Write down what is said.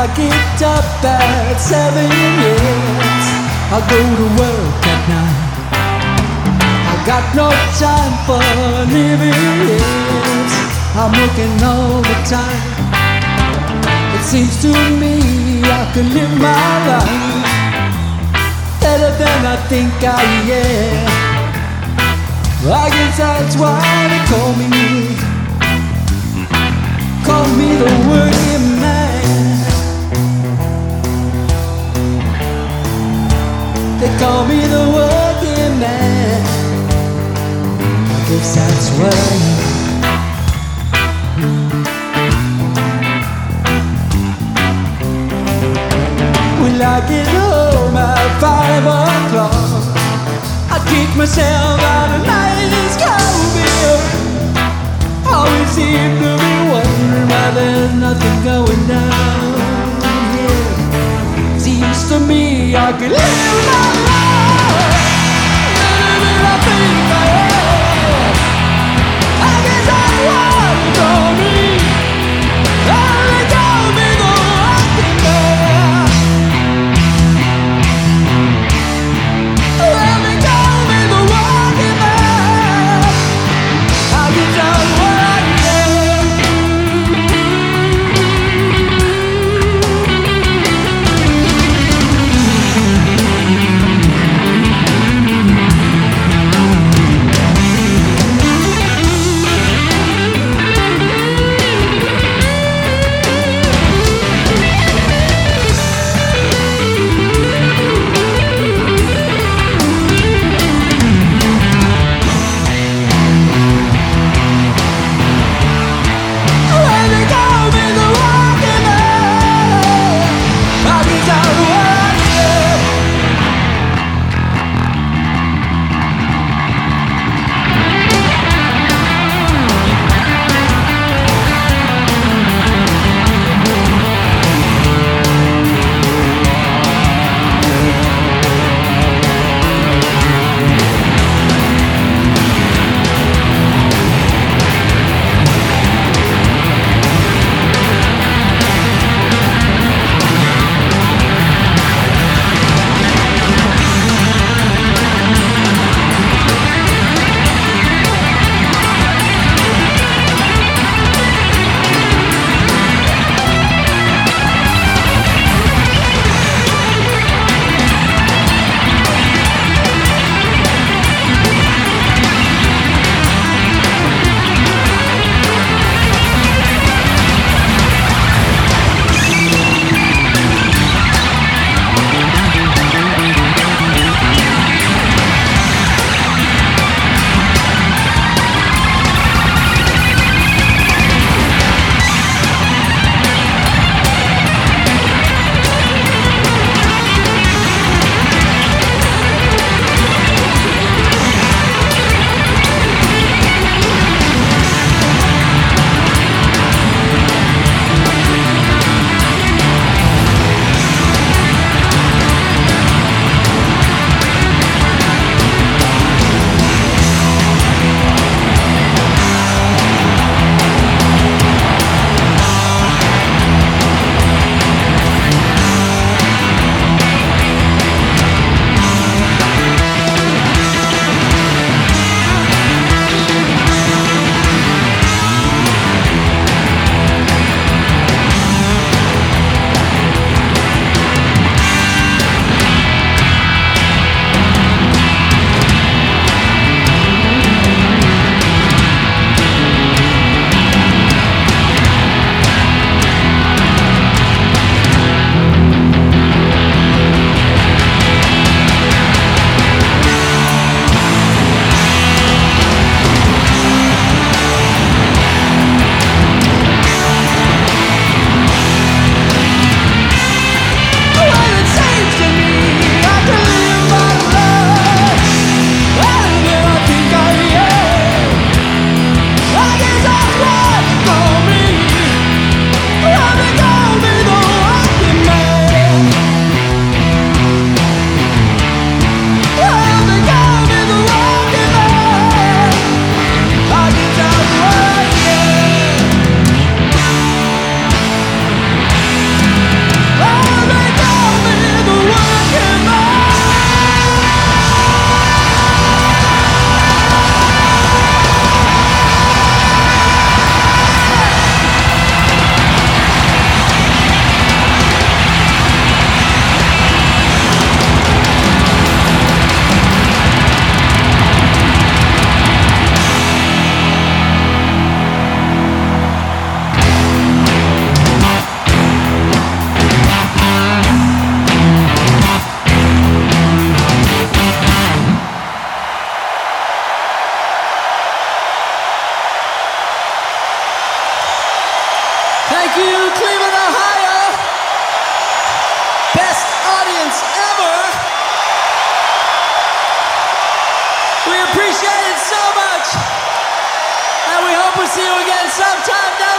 I get up at 7, yes, I go to work at 9. I got no time for living, yes, I'm working all the time. It seems to me I can live my life better than I think I am. I guess that's why they call me the working man. They call me the working man. I guess that's what I am. Well, I get home at 5 o'clock. I kick myself out a nice cold beer. Always seem to be wondering why there's nothing going down here. Seems to me I could live my life better than I think I am. I guess that's why they call me. They call me the working man. Well, they call me the working man. I guess that's what I am. see you again sometime down